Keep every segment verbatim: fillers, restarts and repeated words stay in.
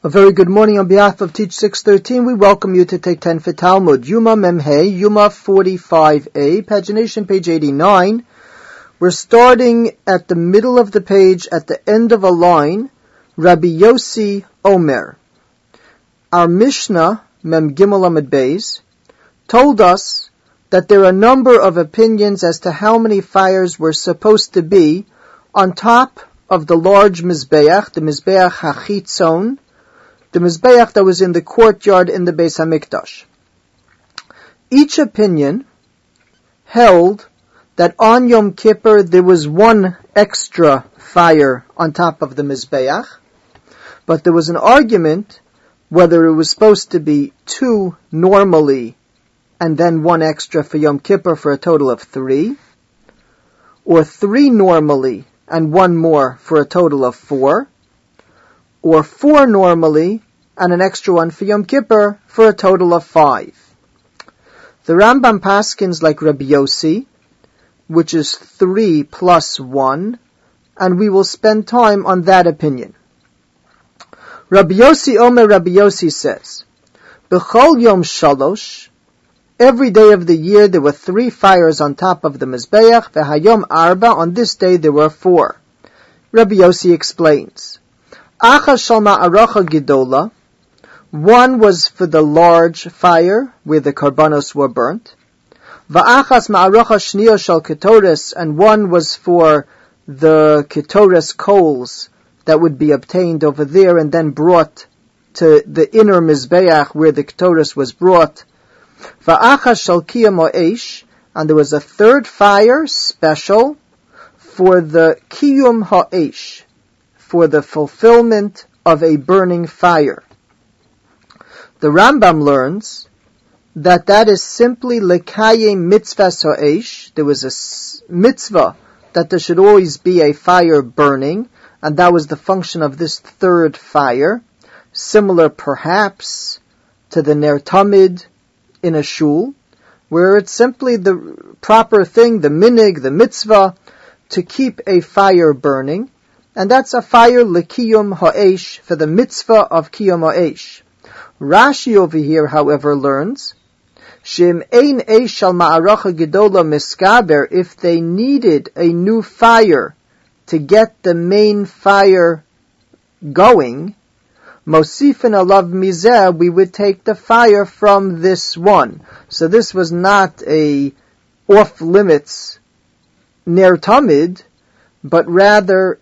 A very good morning on behalf of Teach six thirteen. We welcome you to take ten for Talmud. Yuma Memhei, Yuma forty-five a, pagination page eighty-nine. We're starting at the middle of the page, at the end of a line, Rabbi Yossi Omer. Our Mishnah, Mem Gimel Amud Beis, told us that there are a number of opinions as to how many fires were supposed to be on top of the large Mizbeach, the Mizbeach HaChitzon, the Mizbeach that was in the courtyard in the Beis HaMikdash. Each opinion held that on Yom Kippur there was one extra fire on top of the Mizbeach, but there was an argument whether it was supposed to be two normally and then one extra for Yom Kippur for a total of three, or three normally and one more for a total of four, or four normally and an extra one for Yom Kippur for a total of five. The Rambam paskins like Rabbi Yossi, which is three plus one, and we will spend time on that opinion. Rabbi Yossi Omer Rabbi Yossi says, B'chol Yom Shalosh, every day of the year there were three fires on top of the Mizbeach, v'hayom arba, on this day there were four. Rabbi Yossi explains, Achas shal ma'aracha gidola, one was for the large fire where the karbanos were burnt, va'achas ma'aracha shniya shal ketores, and one was for the ketores coals that would be obtained over there and then brought to the inner Mizbeach where the ketores was brought, va'achas shal kiyam ha'esh, and there was a third fire special for the kiyum ha'esh, for the fulfillment of a burning fire. The Rambam learns that that is simply lekayim mitzvahs ha'esh. There was a mitzvah that there should always be a fire burning, and that was the function of this third fire, similar perhaps to the ner tamid in a shul, where it's simply the proper thing, the minig, the mitzvah, to keep a fire burning. And that's a fire lekiyum ha'esh, for the mitzvah of kiyum ha'esh. Rashi over here, however, learns, Shem ein eish shal ma'aracha gedola miskaber, if they needed a new fire to get the main fire going, mosifin alav mizeh, we would take the fire from this one. So this was not a off-limits ner tamid, but rather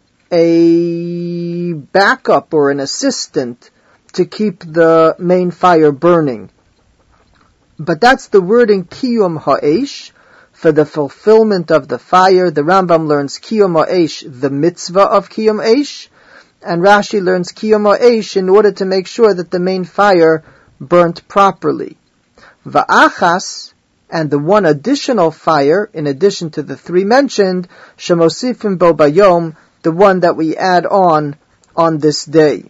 a backup or an assistant to keep the main fire burning. But that's the wording kiyum ha'esh, for the fulfillment of the fire. The Rambam learns kiyum ha'esh, the mitzvah of kiyum ha'esh, and Rashi learns kiyum ha'esh in order to make sure that the main fire burnt properly. Va'achas, and the one additional fire, in addition to the three mentioned, shemosifim bo bayom, the one that we add on on this day.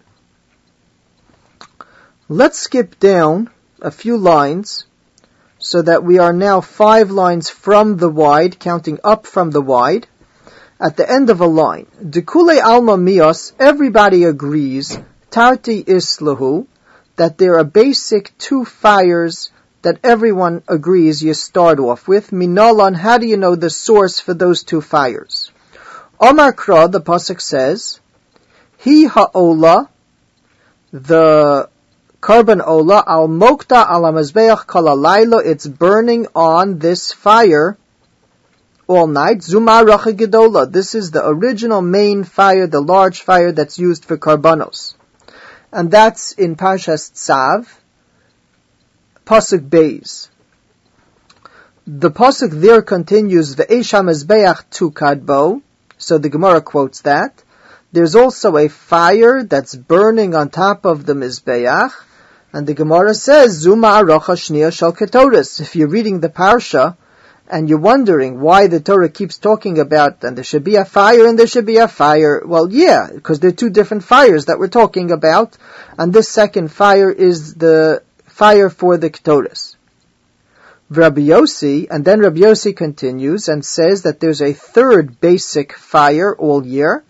Let's skip down a few lines so that we are now five lines from the wide, counting up from the wide. At the end of a line, Dekule alma mios, everybody agrees, tarti islahu, that there are basic two fires that everyone agrees you start off with. Minalan, how do you know the source for those two fires? Omar Kra, the pasuk says, Hi ha'ola, the carbon ola, al mokta al hamazbeach kol halayla, it's burning on this fire all night. Zuma racha gedola, this is the original main fire, the large fire that's used for karbanos. And that's in Parshas Tzav, pasuk Beis. The pasuk there continues, Ve'esh hamazbeach tukad bo, so the Gemara quotes that. There's also a fire that's burning on top of the Mizbeach, and the Gemara says, Zuma arocha shniya shal ketores. If you're reading the Parsha, and you're wondering why the Torah keeps talking about, and there should be a fire, and there should be a fire, well, yeah, because there are two different fires that we're talking about, and this second fire is the fire for the ketores. Rabbi Yossi, and then Rabbi Yossi continues and says that there's a third basic fire all year,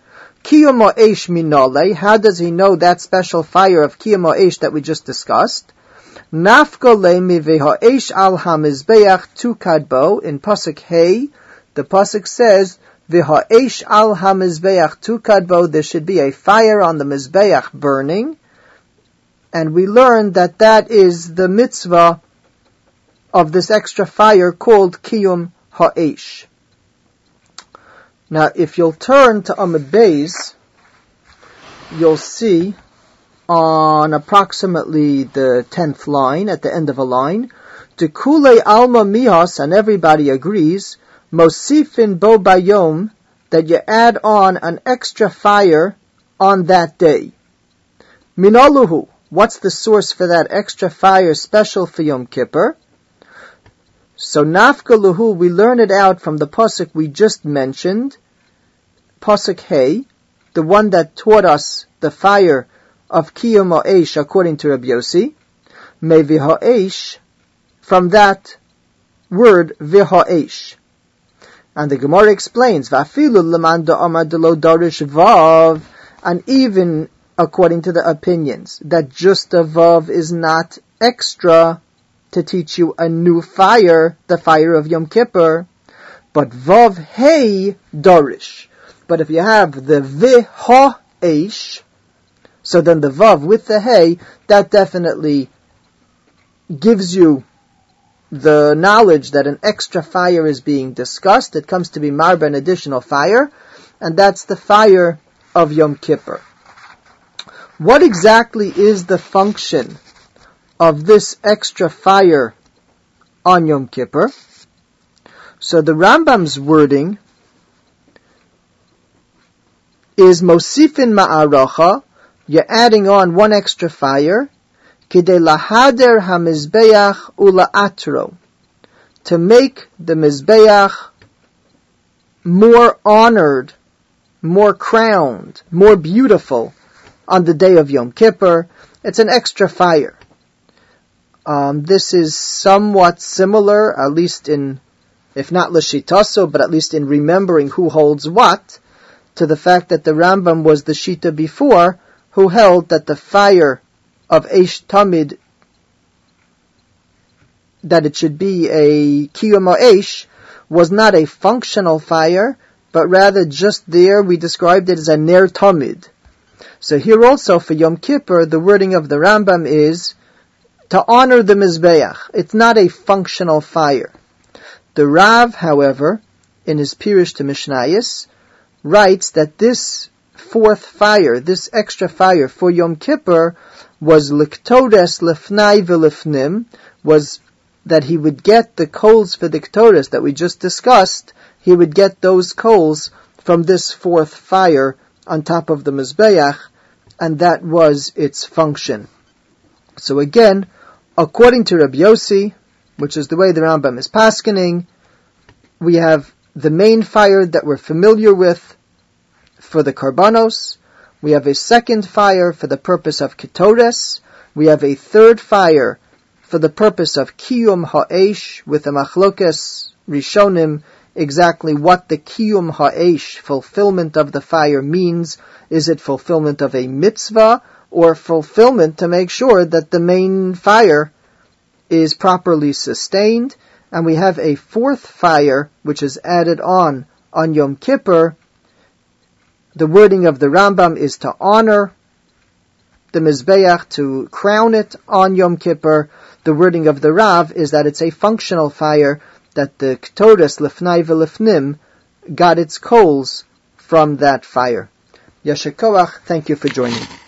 Kiyum ha'esh minale, how does he know that special fire of Kiyum ha'esh that we just discussed? Nafka le'mi v'ha'esh al ha'mizbeach tukadbo, in Pasuk Hey, the Pasuk says, v'ha'esh al ha'mizbeach tukadbo, there should be a fire on the Mizbeach burning, and we learned that that is the mitzvah of this extra fire called Kiyum ha'esh. Now, if you'll turn to Amud Beis, you'll see on approximately the tenth line, at the end of a line, Dekule alma mihas, and everybody agrees, Mosifin bo bayom, that you add on an extra fire on that day. Minaluhu, what's the source for that extra fire special for Yom Kippur? So nafka luhu, we learn it out from the pasuk we just mentioned, Pasuk Hey, the one that taught us the fire of Kiyum ha'esh according to Rabbi Yossi. Me v'ha'esh, from that word v'ha'esh. And the Gemara explains, V'afilu l'man da'amar delo darish vav, and even according to the opinions, that just a vav is not extra to teach you a new fire, the fire of Yom Kippur, but vav hey darish. But if you have the v'ha'esh, so then the vav with the hey, that definitely gives you the knowledge that an extra fire is being discussed. It comes to be marba, an additional fire, and that's the fire of Yom Kippur. What exactly is the function of this extra fire on Yom Kippur? So the Rambam's wording is Mosifin ma'aracha, you're adding on one extra fire, kidei lahader hamizbeach ula'atro, to make the mizbeach more honored, more crowned, more beautiful on the day of Yom Kippur. It's an extra fire. Um, this is somewhat similar, at least in, if not l'shitaso, but at least in remembering who holds what, to the fact that the Rambam was the Shita before, who held that the fire of Eish Tamid, that it should be a Kiyum ha'esh, was not a functional fire, but rather just there we described it as a Ner Tamid. So here also for Yom Kippur, the wording of the Rambam is to honor the Mizbeach. It's not a functional fire. The Rav, however, in his Pirush to Mishnayos, writes that this fourth fire, this extra fire for Yom Kippur, was liktodes lefnai v'lefnim, was that he would get the coals for the ktodes that we just discussed, he would get those coals from this fourth fire on top of the Mizbeach, and that was its function. So again, according to Rabbi Yossi, which is the way the Rambam is paskening, we have the main fire that we're familiar with for the Karbanos. We have a second fire for the purpose of Ketores. We have a third fire for the purpose of Kiyum ha'esh, with the Machlokes Rishonim, exactly what the Kiyum ha'esh, fulfillment of the fire, means. Is it fulfillment of a mitzvah, or fulfillment to make sure that the main fire is properly sustained? And we have a fourth fire, which is added on on Yom Kippur. The wording of the Rambam is to honor the Mizbeach, to crown it on Yom Kippur. The wording of the Rav is that it's a functional fire, that the Ktodes Lefnai V'Lefnim got its coals from that fire. Yasher Koach, thank you for joining.